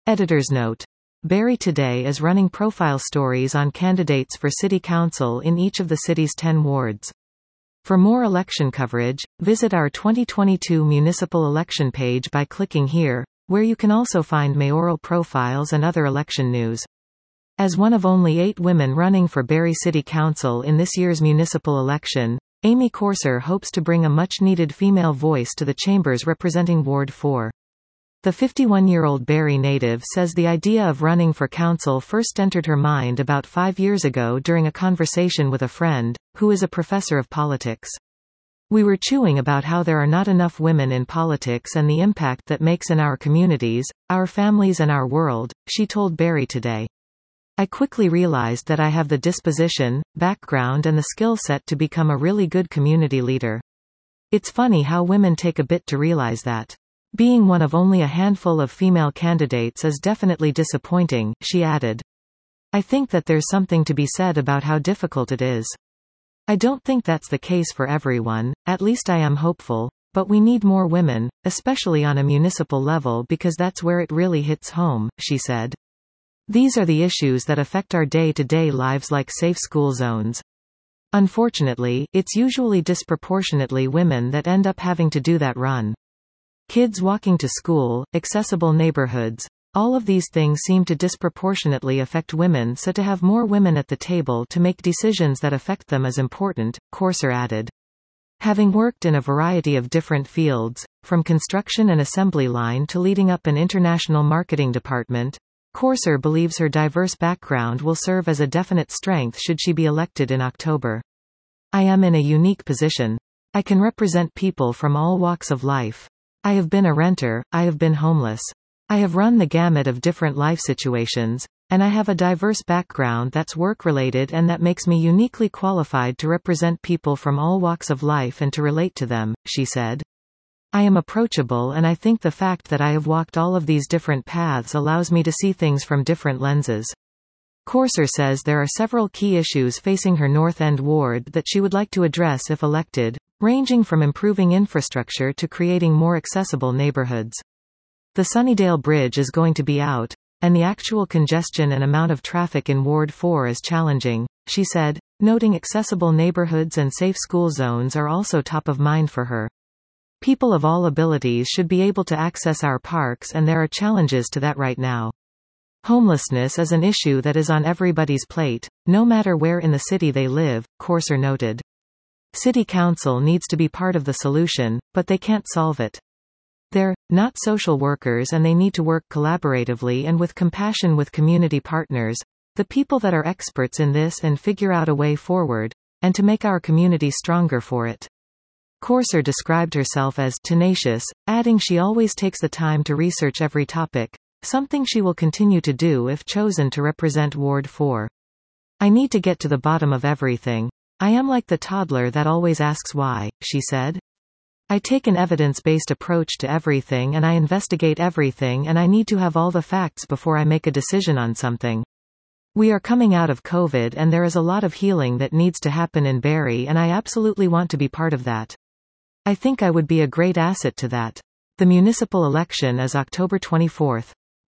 Editor's note. Barrie Today is running profile stories on candidates for city council in each of the city's 10 wards. For more election coverage, visit our 2022 municipal election page by clicking here, where you can also find mayoral profiles and other election news. As one of only 8 women running for Barrie City Council in this year's municipal election, Amy Courser hopes to bring a much-needed female voice to the chambers representing Ward 4. The 51-year-old Barrie native says the idea of running for council first entered her mind about 5 years ago during a conversation with a friend, who is a professor of politics. We were chewing about how there are not enough women in politics and the impact that makes in our communities, our families and our world, she told Barrie Today. I quickly realized that I have the disposition, background and the skill set to become a really good community leader. It's funny how women take a bit to realize that. Being one of only a handful of female candidates is definitely disappointing, she added. I think that there's something to be said about how difficult it is. I don't think that's the case for everyone, at least I am hopeful, but we need more women, especially on a municipal level because that's where it really hits home, she said. These are the issues that affect our day-to-day lives like safe school zones. Unfortunately, it's usually disproportionately women that end up having to do that run. Kids walking to school, accessible neighborhoods, all of these things seem to disproportionately affect women, so to have more women at the table to make decisions that affect them is important, Courser added. Having worked in a variety of different fields, from construction and assembly line to leading up an international marketing department, Courser believes her diverse background will serve as a definite strength should she be elected in October. I am in a unique position. I can represent people from all walks of life. I have been a renter, I have been homeless. I have run the gamut of different life situations, and I have a diverse background that's work-related and that makes me uniquely qualified to represent people from all walks of life and to relate to them, she said. I am approachable and I think the fact that I have walked all of these different paths allows me to see things from different lenses. Courser says there are several key issues facing her North End ward that she would like to address if elected, ranging from improving infrastructure to creating more accessible neighborhoods. The Sunnydale Bridge is going to be out, and the actual congestion and amount of traffic in Ward 4 is challenging, she said, noting accessible neighborhoods and safe school zones are also top of mind for her. People of all abilities should be able to access our parks and there are challenges to that right now. Homelessness is an issue that is on everybody's plate, no matter where in the city they live, Courser noted. City Council needs to be part of the solution, but they can't solve it. They're not social workers and they need to work collaboratively and with compassion with community partners, the people that are experts in this, and figure out a way forward, and to make our community stronger for it. Courser described herself as tenacious, adding she always takes the time to research every topic, something she will continue to do if chosen to represent Ward 4. I need to get to the bottom of everything. I am like the toddler that always asks why, she said. I take an evidence-based approach to everything and I investigate everything and I need to have all the facts before I make a decision on something. We are coming out of COVID and there is a lot of healing that needs to happen in Barrie and I absolutely want to be part of that. I think I would be a great asset to that. The municipal election is October 24th.